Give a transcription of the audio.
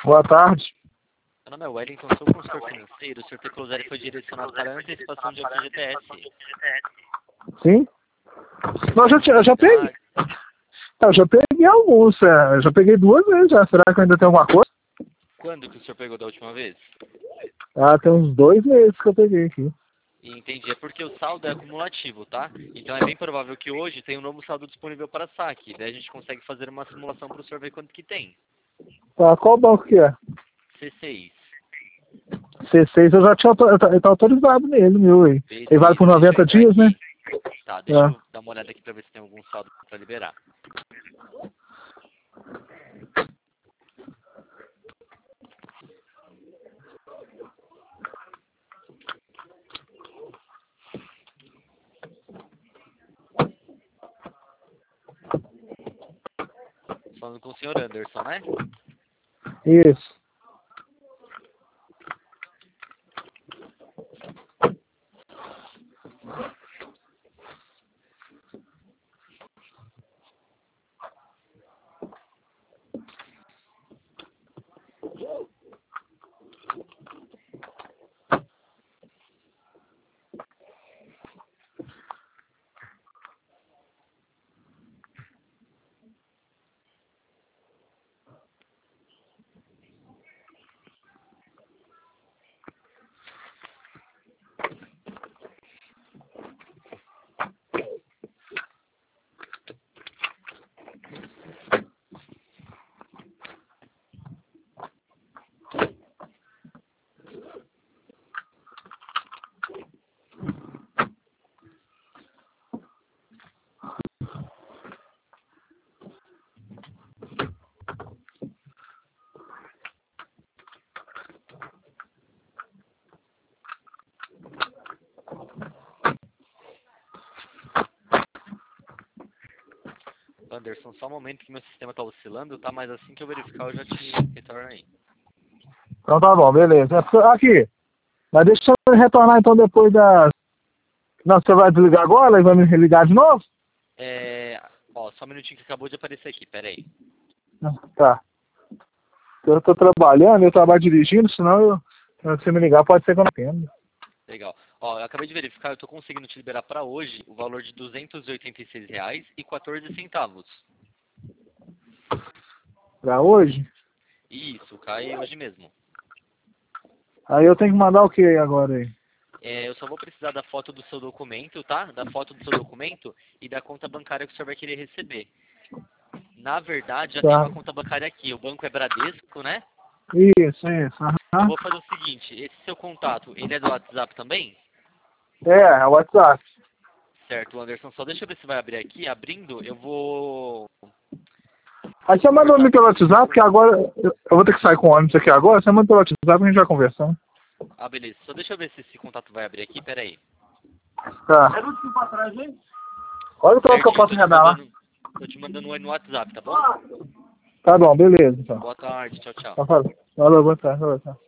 Boa tarde. Meu nome é Wellington, sou consultor financeiro. O Sr. Tecloseri foi direcionado para a antecipação de FGTS. Sim? Não, eu já peguei. Eu já peguei alguns, eu já peguei 2 vezes já. Será que ainda tem alguma coisa? Quando que o senhor pegou da última vez? Ah, tem uns 2 meses que eu peguei aqui. Entendi, é porque o saldo é acumulativo, tá? Então é bem provável que hoje tenha um novo saldo disponível para saque. Daí a gente consegue fazer uma simulação para o senhor ver quanto que tem. Tá, qual banco que é? C6. C6 eu já tinha tá autorizado nele, meu aí. Ele vale por Beleza, deixa eu 90 entrar dias, né? aqui. Tá, deixa É. eu dar uma olhada aqui para ver se tem algum saldo para liberar. Falando com o senhor Anderson, né? Isso. Anderson, só um momento que meu sistema tá oscilando, tá? Mas assim que eu verificar eu já te retorno aí. Então tá bom, beleza. Aqui, mas deixa eu retornar então depois da... Não, você vai desligar agora e vai me religar de novo? Ó, só um minutinho que acabou de aparecer aqui, pera aí. Tá. Eu tô trabalhando, eu trabalho dirigindo, senão se você me ligar pode ser que eu não atenda. Legal. Ó, eu acabei de verificar, eu tô conseguindo te liberar para hoje o valor de R$ 286,14. Pra hoje? Isso, cai hoje mesmo. Aí eu tenho que mandar o que agora aí? Eu só vou precisar da foto do seu documento, tá? Da foto do seu documento e da conta bancária que o senhor vai querer receber. Na verdade, já tem Tá. uma conta bancária aqui. O banco é Bradesco, né? Isso. Eu Aham. vou fazer o seguinte, esse seu contato, ele é do WhatsApp também? É o WhatsApp. Certo, Anderson. Só deixa eu ver se vai abrir aqui. Abrindo, eu vou Aí você manda cortar me pelo aqui. WhatsApp, porque agora eu vou ter que sair com o ônibus aqui agora. Você manda pelo WhatsApp e a gente vai conversando. Ah, beleza. Só deixa eu ver se esse contato vai abrir aqui. Pera aí. Tá. Olha o tanto que eu Certinho, posso revelar. tô te mandando no WhatsApp, tá bom? Tá bom, beleza então. Boa tarde, tchau, tchau. Tá falando. Valeu, boa tarde.